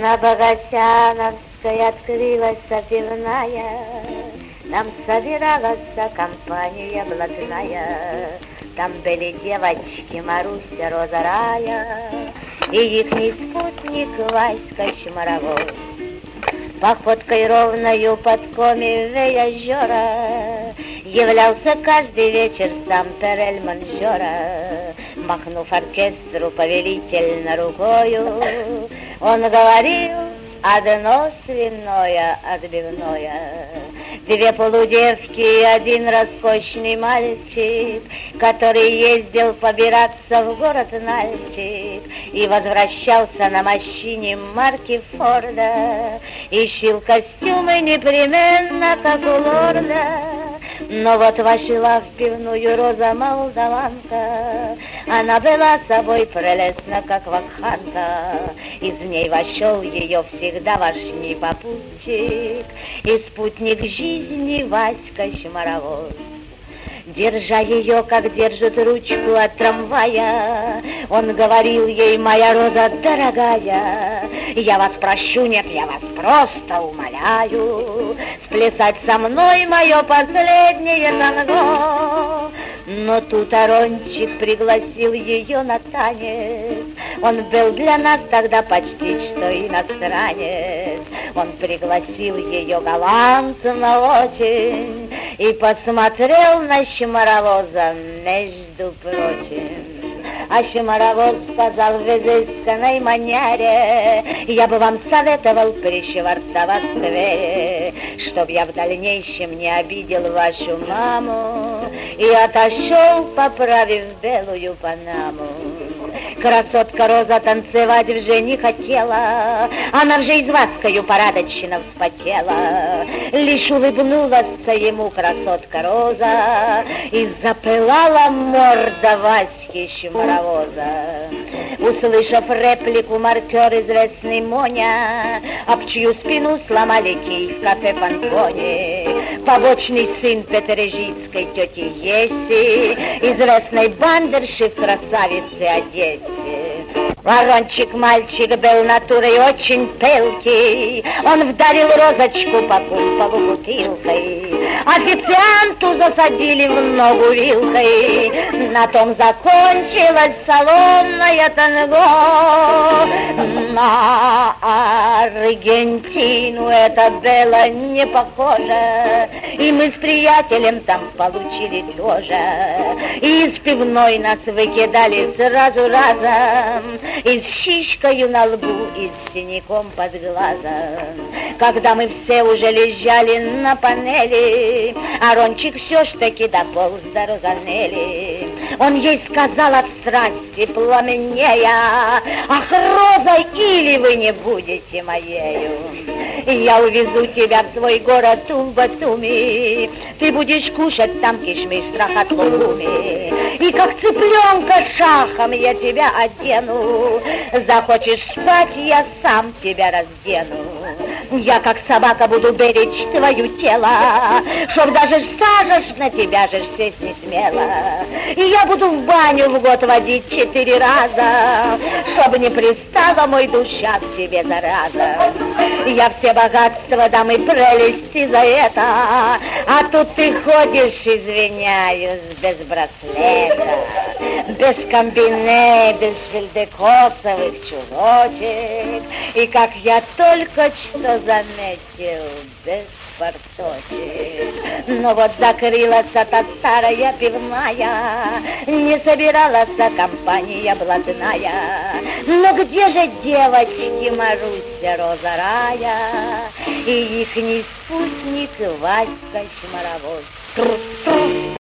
На Богосяновской открылась пивная, там собиралась компания блатная. Там были девочки Маруся, Роза, Рая и ихний спутник Васька Шмаровой. Походкой ровною подкомивая озера являлся каждый вечер сам Перельманжора. Махнув оркестру повелительно рукою, он говорил: одно свиное отбивное. Две полудевки и один роскошный мальчик, который ездил побираться в город Нальчик и возвращался на машине марки Форда и шил костюмы непременно, как у лорда. Но вот вошла в пивную Роза Молдаванка, она была собой прелестна, как вакханка. Из ней вошел ее всегда вошний попутчик и спутник жизни Васька Шмаровой. Держа ее, как держит ручку от трамвая, он говорил ей: моя Роза дорогая, я вас прощу, нет, я вас просто умоляю сплясать со мной мое последнее танго. Но тут Арончик пригласил ее на танец. Он был для нас тогда почти что иностранец. Он пригласил ее галантно очень и посмотрел на Шмаровоза, между прочим. А Шмаровоз сказал в изысканной манере: я бы вам советовал пришвартоваться в Твери, чтоб я в дальнейшем не обидел вашу маму, и отошел, поправив белую панаму. Красотка Роза танцевать уже не хотела, она вже и с Ваською порядочно вспотела. Лишь улыбнулась ему красотка Роза и запылала морда Васьки Шмаровоза. Услышав реплику, маркер известный Моня, об чью спину сломали кий в кафе Пантоне, побочный сын петережицкой тети Еси, известной бандерши в красавице Одессе. Ворончик мальчик был натурой очень пылкий, он вдарил Розочку по кумполу бутылкой, официанту засадили в ногу вилкой, на том закончилось салонное танго. На Аргентину это было не похоже, и мы с приятелем там получили тоже, и из пивной нас выкидали сразу разом, и с шишкою на лбу, и с синяком под глазом. Когда мы все уже лежали на панели, Арончик все ж таки дополз до Розанели. Он ей сказал от страсти пламенея: ах, Роза, или вы не будете моею, я увезу тебя в свой город Тумба-Туми, ты будешь кушать там кишмиш с рахат-лугуми, и как цыпленка шахом я тебя одену, захочешь спать, я сам тебя раздену. Я, как собака, буду беречь твое тело, чтоб даже сажешь на тебя же сесть не смело. И я буду в баню в год водить 4 раза, чтоб не пристала мой душа к тебе зараза. Я все богатства дам и прелести за это, а тут ты ходишь, извиняюсь, без браслета, без комбине, без фельдекосовых чулочек, и, как я только что заметил, без порточек. Но вот закрылась та старая пивная, не собиралась компания блатная. Но где же девочки Маруся, Роза, Рая и ихний спутник Васька Шмаровоз?